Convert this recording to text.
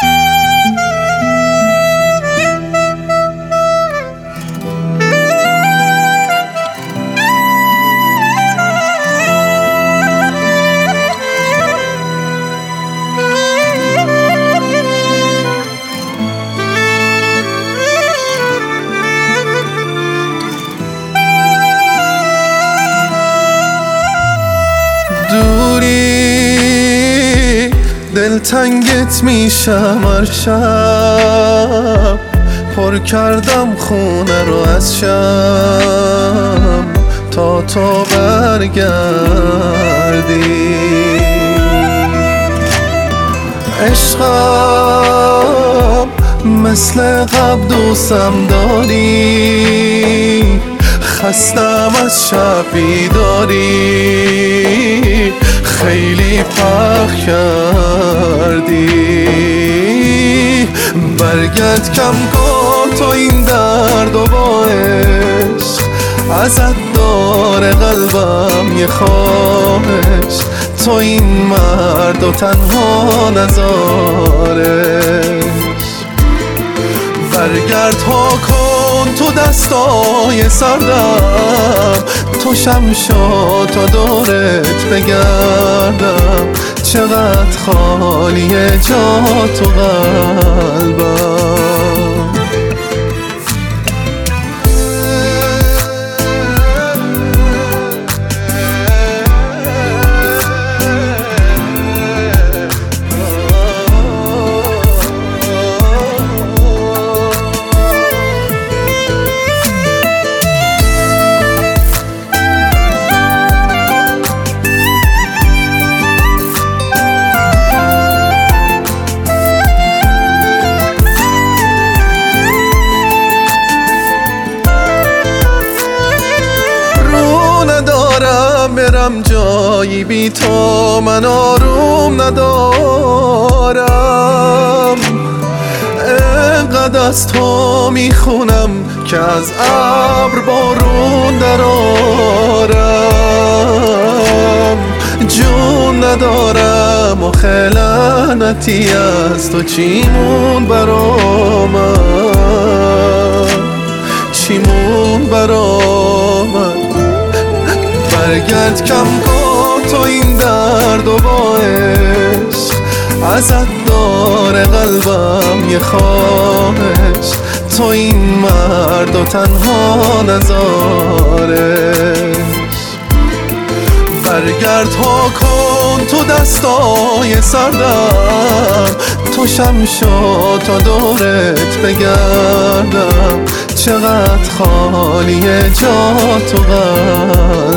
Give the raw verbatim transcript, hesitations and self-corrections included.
دوری دلتنگت میشم هر شب، پر کردم خونه رو از شم تا تو برگردی. عشقم مثل قبل دوستم داری، خستم از شب بیداری، خیلی پخ کردی. برگرد کم کن تو این درد و با عشق، ازت داره قلبم یه خواهش، تو این مرد و تنها نذارش. برگرد ها کن تو دستای سردم، تو شمشا تا دورت بگردم، چقدر خالیه جا تو قلبم. برم جایی بی تو من آروم ندارم، انقدر از تو میخونم که از ابر بارون درارم. جون ندارم و خلنتی از تو چیمون برا من، چیمون برا من. برگرد کم کن تو این درد و با عشق، ازت داره قلبم یه خواهش، تو این مرد و تنها نذارش. برگرد ها کن تو دستای سردم، تو شمشا تا دورت بگردم، چقدر خالیه جا تو قلبم.